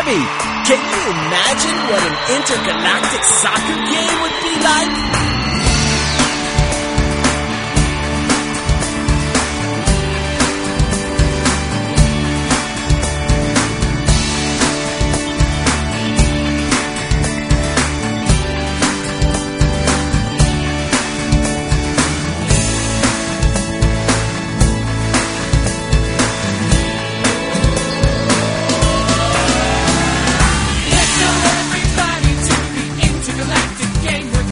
Jimmy, can you imagine what an intergalactic soccer game would be?